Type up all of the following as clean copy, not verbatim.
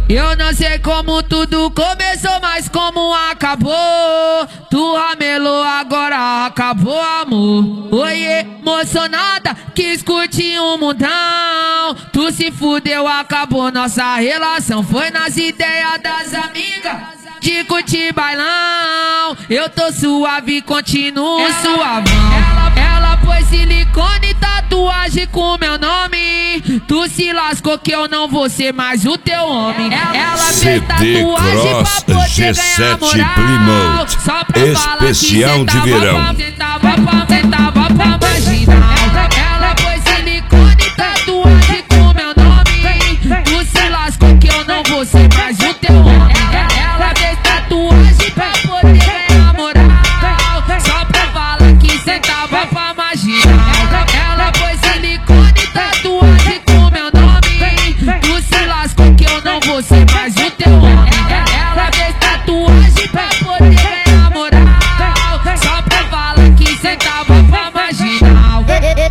Eu não sei como tudo começou, mas como acabou. Tu ramelou, agora acabou, amor. Oi, emocionada, quis curtir um mundão. Tu se fudeu, acabou nossa relação. Foi nas ideias das amigas de curtir bailão. Eu tô suave, continuo suavão. Ela pôs silicone e tatuagem com meu nome. Tu se lascou que eu não vou ser mais o teu homem. Ela fez tatuagem pra poder ganhar moral. Só pra especial de verão. Sentava pra marginal. Ela pôs silicone e tatuagem com meu nome. Tu se lascou que eu não vou ser mais o teu homem. Ela fez tatuagem pra poder ganhar moral. Só pra falar que sentava pra marginal. Ela pôs silicone e tatuagem com meu nome. Tu se lascou que eu não vou ser mais o teu homem. Ela fez tatuagem pra poder ganhar moral. Só pra falar que sentava pra marginal.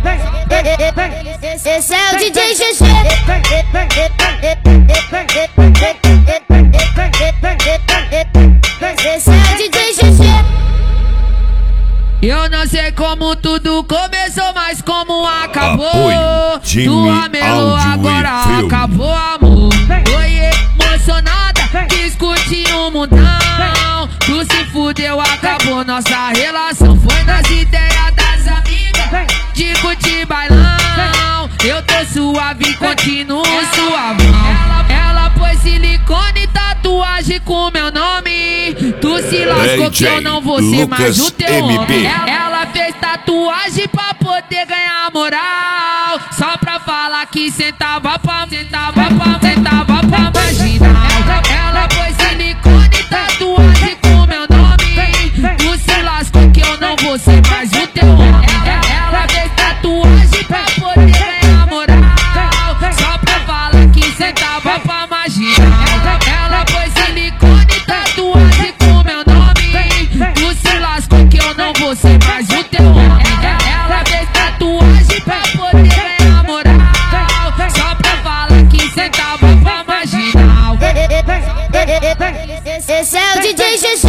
Esse é o DJ GG. Esse é o DJ GG. Eu não sei como tudo começou, mas como acabou. Apoio, Tu ramelou, áudio agora e filme. acabou, amor. Oi, emocionada, quis curtir um mundão. Tu se fudeu, acabou nossa relação. Foi nas ideias das amigas de curtir bailão. Eu tô suave, continuo suavão. Ela pôs silicone e tatuagem com meu nome. Tu se lascou que eu não vou ser mais o teu homem. Ela fez tatuagem pra poder ganhar moral. Só pra falar que sentava pra marginal. Ela pôs silicone e tatuagem com meu nome. Tu se lascou que eu não vou ser mais o teu homem. Ela fez tatuagem pra poder ganhar moral. Só pra falar que sentava pra marginal. Ela pôs silicone e tatuagem com meu nome. Tu se lascou que eu não vou ser mais o teu homem. Ela fez tatuagem pra poder ganhar moral. Só pra falar que sentava pra marginal. Esse é o DJ GG.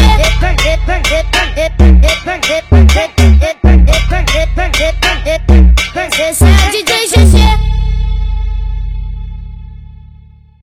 Esse é o DJ